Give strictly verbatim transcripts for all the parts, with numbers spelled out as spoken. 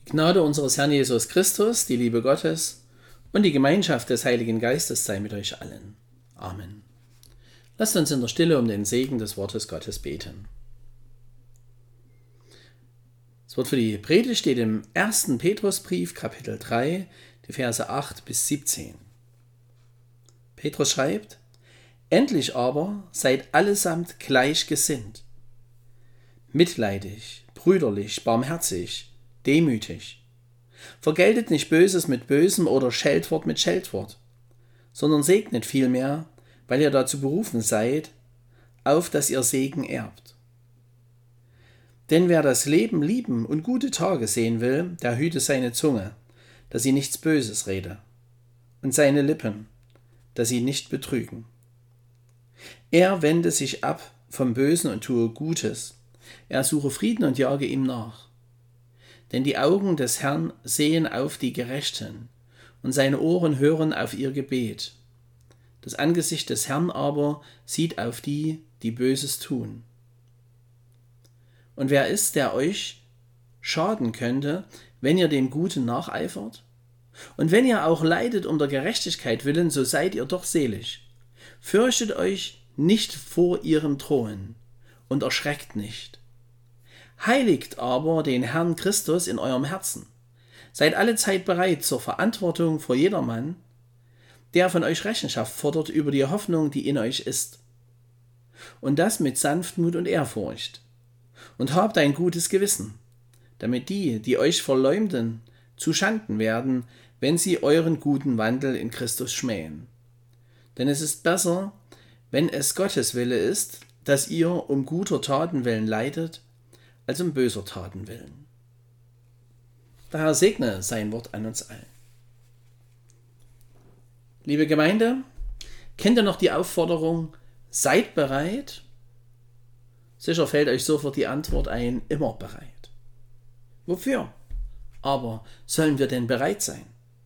Gnade unseres Herrn Jesus Christus, die Liebe Gottes und die Gemeinschaft des Heiligen Geistes sei mit euch allen. Amen. Lasst uns in der Stille um den Segen des Wortes Gottes beten. Das Wort für die Predigt steht im ersten Petrusbrief, Kapitel drei, die Verse acht bis siebzehn. Petrus schreibt: Endlich aber seid allesamt gleichgesinnt, mitleidig, brüderlich, barmherzig, demütig. Vergeltet nicht Böses mit Bösem oder Scheltwort mit Scheltwort, sondern segnet vielmehr, weil ihr dazu berufen seid, auf dass ihr Segen erbt. Denn wer das Leben lieben und gute Tage sehen will, der hüte seine Zunge, dass sie nichts Böses rede, und seine Lippen, dass sie nicht betrügen. Er wende sich ab vom Bösen und tue Gutes. Er suche Frieden und jage ihm nach. Denn die Augen des Herrn sehen auf die Gerechten, und seine Ohren hören auf ihr Gebet. Das Angesicht des Herrn aber sieht auf die, die Böses tun. Und wer ist, der euch schaden könnte, wenn ihr dem Guten nacheifert? Und wenn ihr auch leidet um der Gerechtigkeit willen, so seid ihr doch selig. Fürchtet euch nicht vor ihrem Thron und erschreckt nicht. Heiligt aber den Herrn Christus in eurem Herzen. Seid allezeit bereit zur Verantwortung vor jedermann, der von euch Rechenschaft fordert über die Hoffnung, die in euch ist. Und das mit Sanftmut und Ehrfurcht. Und habt ein gutes Gewissen, damit die, die euch verleumden, zuschanden werden, wenn sie euren guten Wandel in Christus schmähen. Denn es ist besser, wenn es Gottes Wille ist, dass ihr um guter Taten willen leidet, als um böser Taten willen. Der Herr segne sein Wort an uns allen. Liebe Gemeinde, kennt ihr noch die Aufforderung, seid bereit? Sicher fällt euch sofort die Antwort ein, immer bereit. Wofür aber sollen wir denn bereit sein?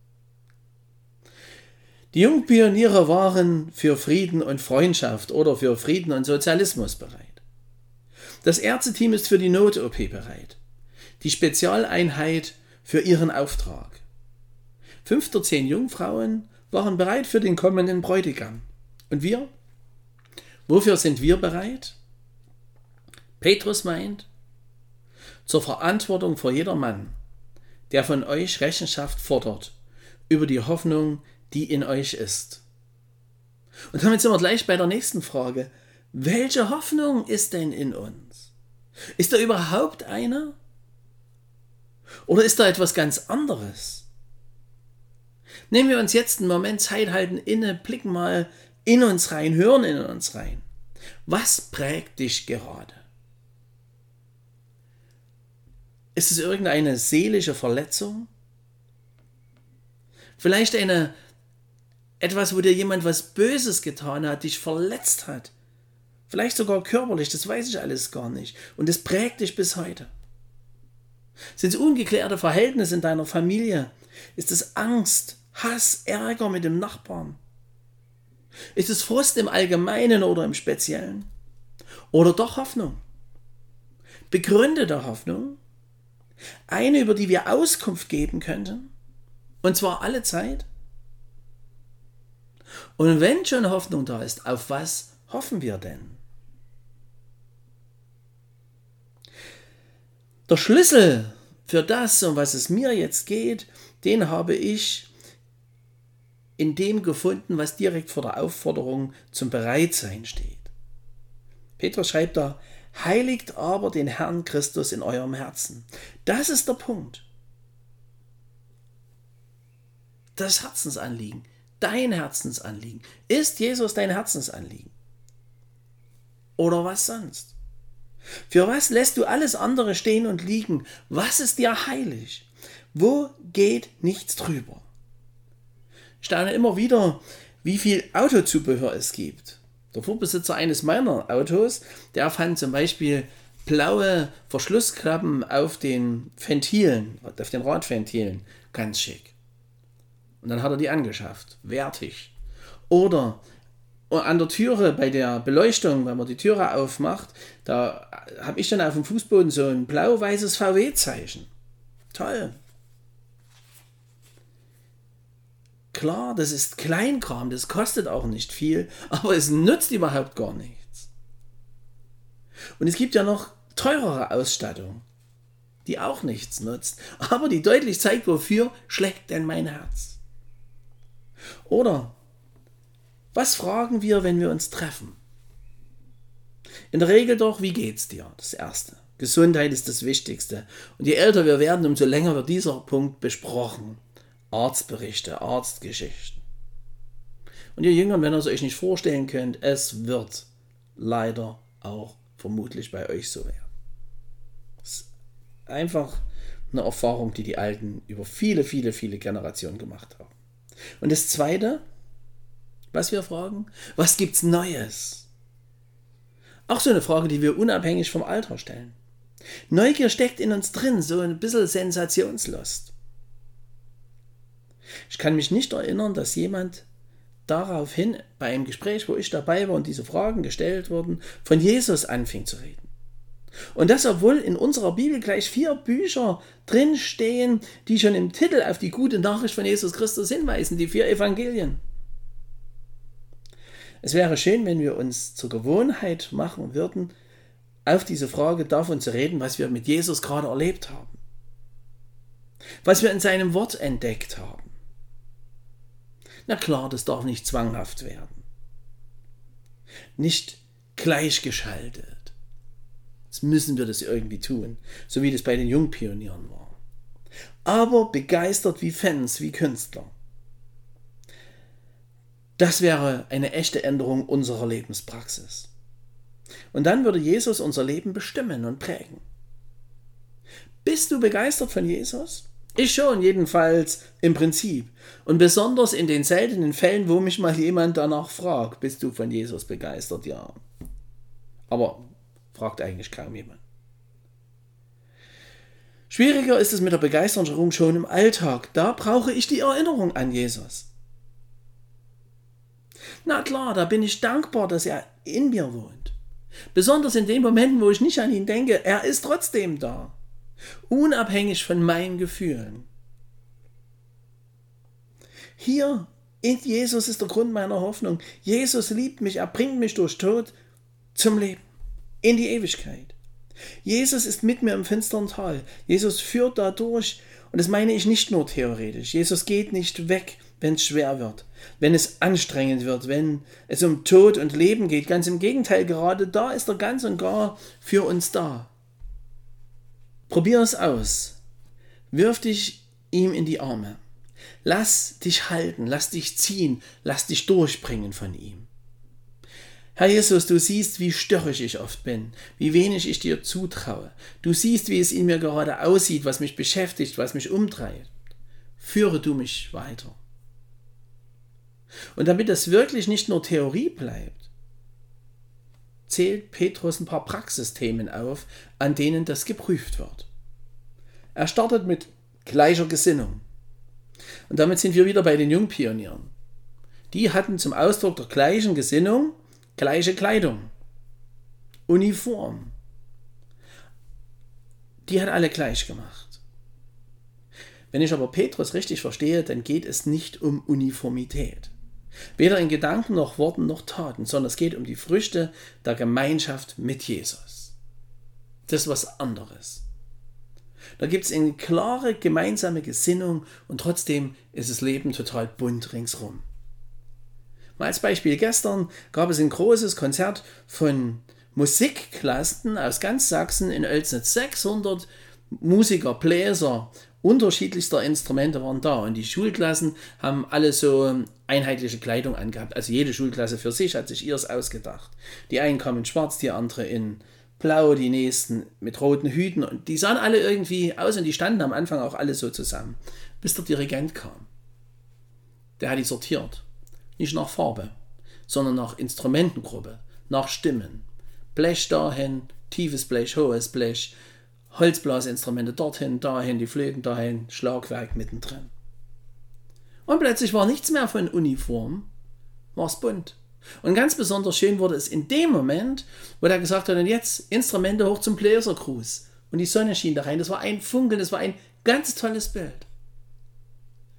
Die Jungpioniere waren für Frieden und Freundschaft oder für Frieden und Sozialismus bereit. Das Ärzteteam ist für die Not-O P bereit. Die Spezialeinheit für ihren Auftrag. Fünf der zehn Jungfrauen waren bereit für den kommenden Bräutigam. Und wir? Wofür sind wir bereit? Petrus meint, zur Verantwortung vor jedermann, der von euch Rechenschaft fordert über die Hoffnung, die in euch ist. Und damit sind wir gleich bei der nächsten Frage. Welche Hoffnung ist denn in uns? Ist da überhaupt eine? Oder ist da etwas ganz anderes? Nehmen wir uns jetzt einen Moment Zeit, halten inne, blicken mal in uns rein, hören in uns rein. Was prägt dich gerade? Ist es irgendeine seelische Verletzung? Vielleicht eine, etwas, wo dir jemand was Böses getan hat, dich verletzt hat. Vielleicht sogar körperlich, das weiß ich alles gar nicht. Und es prägt dich bis heute. Sind es ungeklärte Verhältnisse in deiner Familie? Ist es Angst, Hass, Ärger mit dem Nachbarn? Ist es Frust im Allgemeinen oder im Speziellen? Oder doch Hoffnung? Begründete Hoffnung? Eine, über die wir Auskunft geben könnten? Und zwar alle Zeit? Und wenn schon Hoffnung da ist, auf was hoffen wir denn? Der Schlüssel für das, um was es mir jetzt geht, den habe ich in dem gefunden, was direkt vor der Aufforderung zum Bereitsein steht. Petrus schreibt da, heiligt aber den Herrn Christus in eurem Herzen. Das ist der Punkt. Das Herzensanliegen, dein Herzensanliegen. Ist Jesus dein Herzensanliegen? Oder was sonst? Für was lässt du alles andere stehen und liegen? Was ist dir heilig? Wo geht nichts drüber? Ich staune immer wieder, wie viel Autozubehör es gibt. Der Vorbesitzer eines meiner Autos, der fand zum Beispiel blaue Verschlussklappen auf den Ventilen, auf den Radventilen, ganz schick. Und dann hat er die angeschafft, wertig. Oder an der Türe bei der Beleuchtung, wenn man die Türe aufmacht, da habe ich dann auf dem Fußboden so ein blau-weißes V W-Zeichen. Toll. Klar, das ist Kleinkram, das kostet auch nicht viel, aber es nützt überhaupt gar nichts. Und es gibt ja noch teurere Ausstattung, die auch nichts nutzt, aber die deutlich zeigt, wofür schlägt denn mein Herz. Oder, was fragen wir, wenn wir uns treffen? In der Regel doch, wie geht's dir? Das Erste. Gesundheit ist das Wichtigste. Und je älter wir werden, umso länger wird dieser Punkt besprochen. Arztberichte, Arztgeschichten. Und ihr Jüngern, wenn ihr es euch nicht vorstellen könnt, es wird leider auch vermutlich bei euch so werden. Das ist einfach eine Erfahrung, die die Alten über viele, viele, viele Generationen gemacht haben. Und das Zweite, was wir fragen, was gibt's Neues? Auch so eine Frage, die wir unabhängig vom Alter stellen. Neugier steckt in uns drin, so ein bisschen Sensationslust. Ich kann mich nicht erinnern, dass jemand daraufhin bei einem Gespräch, wo ich dabei war und diese Fragen gestellt wurden, von Jesus anfing zu reden. Und das, obwohl in unserer Bibel gleich vier Bücher drinstehen, die schon im Titel auf die gute Nachricht von Jesus Christus hinweisen, die vier Evangelien. Es wäre schön, wenn wir uns zur Gewohnheit machen würden, auf diese Frage davon zu reden, was wir mit Jesus gerade erlebt haben. Was wir in seinem Wort entdeckt haben. Na klar, das darf nicht zwanghaft werden. Nicht gleichgeschaltet. Jetzt müssen wir das irgendwie tun, so wie das bei den Jungpionieren war. Aber begeistert wie Fans, wie Künstler. Das wäre eine echte Änderung unserer Lebenspraxis. Und dann würde Jesus unser Leben bestimmen und prägen. Bist du begeistert von Jesus? Ich schon, jedenfalls im Prinzip. Und besonders in den seltenen Fällen, wo mich mal jemand danach fragt, bist du von Jesus begeistert? Ja. Aber fragt eigentlich kaum jemand. Schwieriger ist es mit der Begeisterung schon im Alltag. Da brauche ich die Erinnerung an Jesus. Na klar, da bin ich dankbar, dass er in mir wohnt. Besonders in den Momenten, wo ich nicht an ihn denke, er ist trotzdem da. Unabhängig von meinen Gefühlen. Hier in Jesus ist der Grund meiner Hoffnung. Jesus liebt mich, er bringt mich durch Tod zum Leben, in die Ewigkeit. Jesus ist mit mir im finsteren Tal. Jesus führt da durch, und das meine ich nicht nur theoretisch. Jesus geht nicht weg, wenn es schwer wird, wenn es anstrengend wird, wenn es um Tod und Leben geht. Ganz im Gegenteil, gerade da ist er ganz und gar für uns da. Probier es aus. Wirf dich ihm in die Arme. Lass dich halten, lass dich ziehen, lass dich durchbringen von ihm. Herr Jesus, du siehst, wie störrisch ich oft bin, wie wenig ich dir zutraue. Du siehst, wie es in mir gerade aussieht, was mich beschäftigt, was mich umtreibt. Führe du mich weiter. Und damit das wirklich nicht nur Theorie bleibt, zählt Petrus ein paar Praxisthemen auf, an denen das geprüft wird. Er startet mit gleicher Gesinnung. Und damit sind wir wieder bei den Jungpionieren. Die hatten zum Ausdruck der gleichen Gesinnung gleiche Kleidung, Uniform. Die hat alle gleich gemacht. Wenn ich aber Petrus richtig verstehe, dann geht es nicht um Uniformität. Weder in Gedanken noch Worten noch Taten, sondern es geht um die Früchte der Gemeinschaft mit Jesus. Das ist was anderes. Da gibt es eine klare gemeinsame Gesinnung und trotzdem ist das Leben total bunt ringsrum. Mal als Beispiel, gestern gab es ein großes Konzert von Musikklassen aus ganz Sachsen in Oelsnitz. sechshundert Musiker, Bläser, unterschiedlichster Instrumente waren da und die Schulklassen haben alle so einheitliche Kleidung angehabt. Also jede Schulklasse für sich hat sich ihrs ausgedacht. Die einen kamen in schwarz, die andere in blau, die nächsten mit roten Hüten und die sahen alle irgendwie aus und die standen am Anfang auch alle so zusammen, bis der Dirigent kam. Der hat die sortiert. Nicht nach Farbe, sondern nach Instrumentengruppe, nach Stimmen. Blech dahin, tiefes Blech, hohes Blech, Holzblasinstrumente dorthin, dahin, die Flöten dahin, Schlagwerk mittendrin. Und plötzlich war nichts mehr von Uniform, war es bunt. Und ganz besonders schön wurde es in dem Moment, wo er gesagt hat, und jetzt Instrumente hoch zum Bläsergruß. Und die Sonne schien da rein, das war ein Funkeln, das war ein ganz tolles Bild.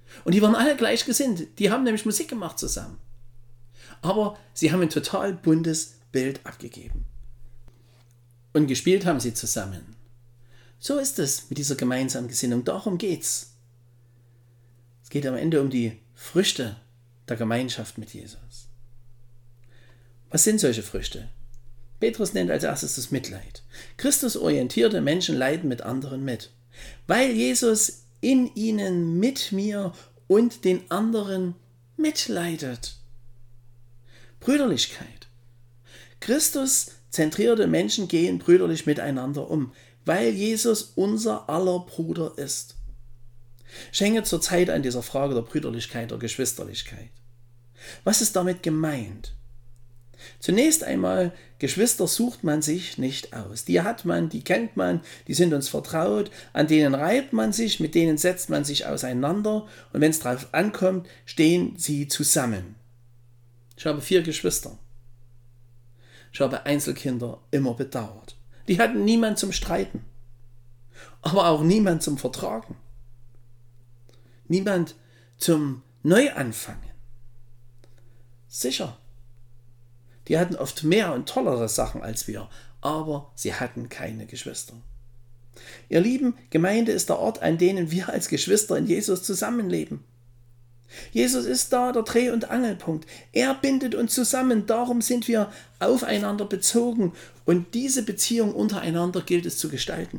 Und die waren alle gleichgesinnt. Die haben nämlich Musik gemacht zusammen. Aber sie haben ein total buntes Bild abgegeben. Und gespielt haben sie zusammen. So ist es mit dieser gemeinsamen Gesinnung. Darum geht's. Es geht am Ende um die Früchte der Gemeinschaft mit Jesus. Was sind solche Früchte? Petrus nennt als erstes das Mitleid. Christusorientierte Menschen leiden mit anderen mit, weil Jesus in ihnen, mit mir und den anderen mitleidet. Brüderlichkeit. Christus-zentrierte Menschen gehen brüderlich miteinander um, weil Jesus unser aller Bruder ist. Schenke zur Zeit an dieser Frage der Brüderlichkeit, der Geschwisterlichkeit. Was ist damit gemeint? Zunächst einmal, Geschwister sucht man sich nicht aus. Die hat man, die kennt man, die sind uns vertraut, an denen reibt man sich, mit denen setzt man sich auseinander und wenn es drauf ankommt, stehen sie zusammen. Ich habe vier Geschwister. Ich habe Einzelkinder immer bedauert. Die hatten niemand zum Streiten, aber auch niemand zum Vertragen. Niemand zum Neuanfangen. Sicher. Die hatten oft mehr und tollere Sachen als wir, aber sie hatten keine Geschwister. Ihr Lieben, Gemeinde ist der Ort, an dem wir als Geschwister in Jesus zusammenleben. Jesus ist da der Dreh- und Angelpunkt. Er bindet uns zusammen, darum sind wir aufeinander bezogen und diese Beziehung untereinander gilt es zu gestalten.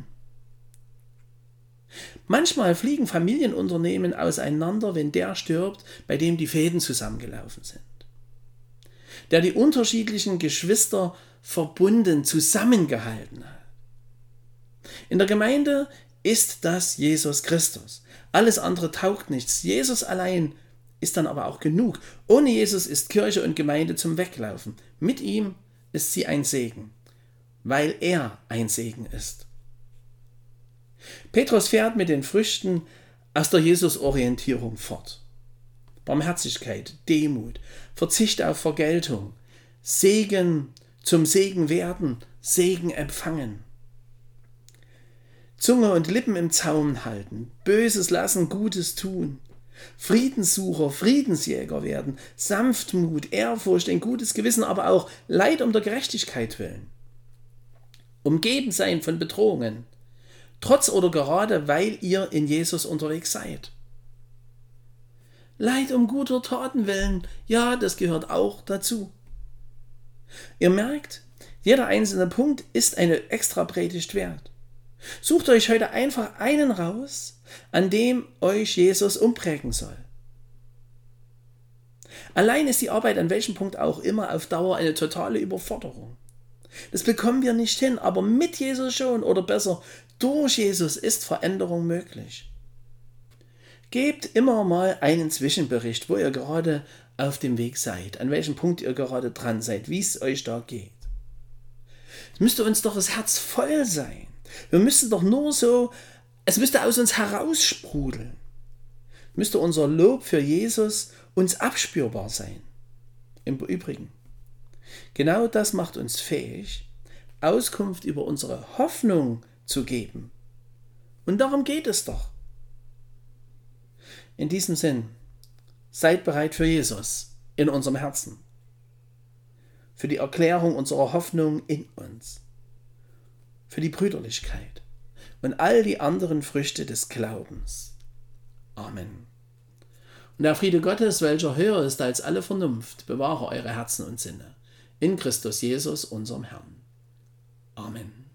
Manchmal fliegen Familienunternehmen auseinander, wenn der stirbt, bei dem die Fäden zusammengelaufen sind. Der die unterschiedlichen Geschwister verbunden, zusammengehalten hat. In der Gemeinde ist das Jesus Christus. Alles andere taugt nichts. Jesus allein ist dann aber auch genug. Ohne Jesus ist Kirche und Gemeinde zum Weglaufen. Mit ihm ist sie ein Segen, weil er ein Segen ist. Petrus fährt mit den Früchten aus der Jesus-Orientierung fort. Barmherzigkeit, Demut, Verzicht auf Vergeltung, Segen zum Segen werden, Segen empfangen. Zunge und Lippen im Zaum halten, Böses lassen, Gutes tun, Friedenssucher, Friedensjäger werden, Sanftmut, Ehrfurcht, ein gutes Gewissen, aber auch Leid um der Gerechtigkeit willen. Umgeben sein von Bedrohungen, trotz oder gerade, weil ihr in Jesus unterwegs seid. Leid um guter Taten willen, ja, das gehört auch dazu. Ihr merkt, jeder einzelne Punkt ist eine extra Predigt wert. Sucht euch heute einfach einen raus, an dem euch Jesus umprägen soll. Allein ist die Arbeit an welchem Punkt auch immer auf Dauer eine totale Überforderung. Das bekommen wir nicht hin, aber mit Jesus schon oder besser durch Jesus ist Veränderung möglich. Gebt immer mal einen Zwischenbericht, wo ihr gerade auf dem Weg seid, an welchem Punkt ihr gerade dran seid, wie es euch da geht. Es müsste uns doch das Herz voll sein. Wir müssten doch nur so, es müsste aus uns heraussprudeln. Müsste unser Lob für Jesus uns abspürbar sein. Im Übrigen, genau das macht uns fähig, Auskunft über unsere Hoffnung zu geben. Und darum geht es doch. In diesem Sinn, seid bereit für Jesus in unserem Herzen, für die Erklärung unserer Hoffnung in uns, für die Brüderlichkeit und all die anderen Früchte des Glaubens. Amen. Und der Friede Gottes, welcher höher ist als alle Vernunft, bewahre eure Herzen und Sinne in Christus Jesus, unserem Herrn. Amen.